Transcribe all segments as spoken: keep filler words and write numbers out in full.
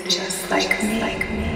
just like me. Like me.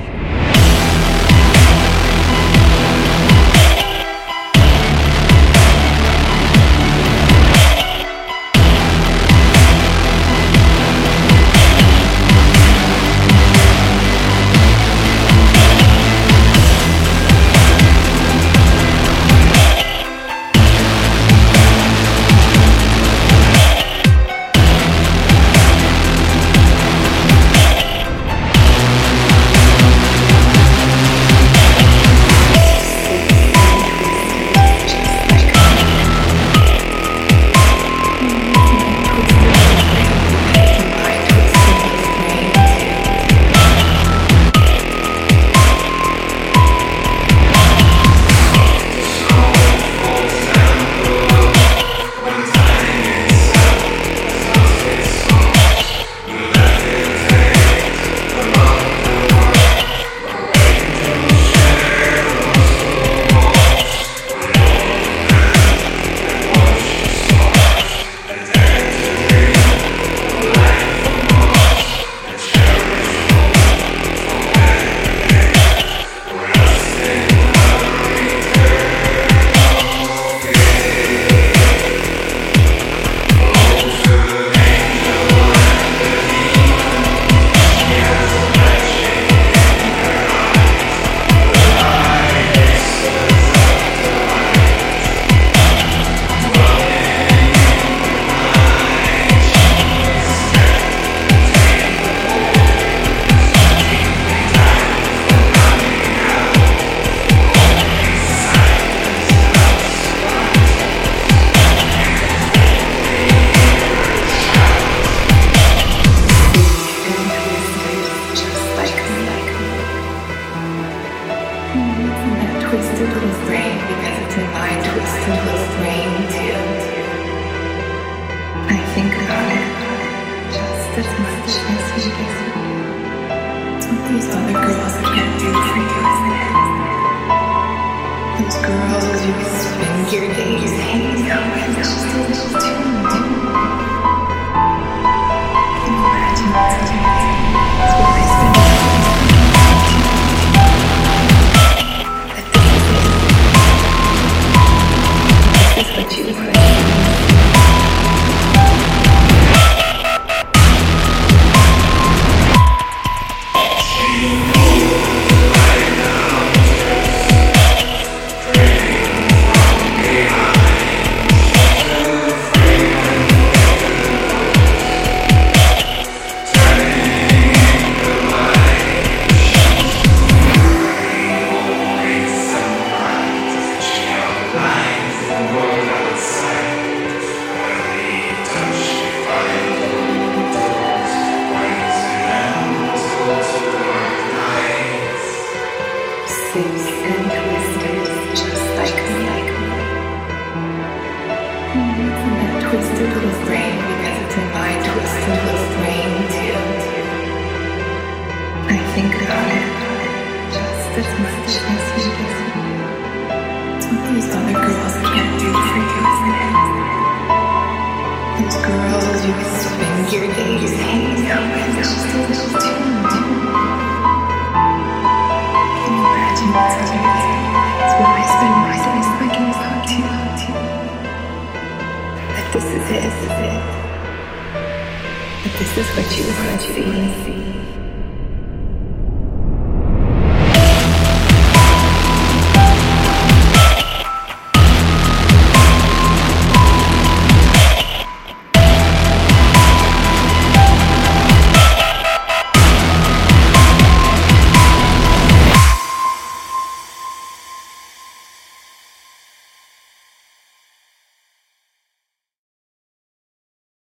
Twisted with brain because it's in my twisted with brain too. I think about it just as much as you do. What those other girls can't do for you, isn't it? Those girls who spend your days hanging out with just a little too. Can you imagine that's what I spend? But you and twisted, just like me, like me. And that twisted with brain because it's in my twisted with brain too. I think about it just as much as you do. What those other girls can't do for you, isn't it? Those girls you spend your days hanging out with just a little too. That's what I spend my days thinking about you. That this is it. That this is what you want to see.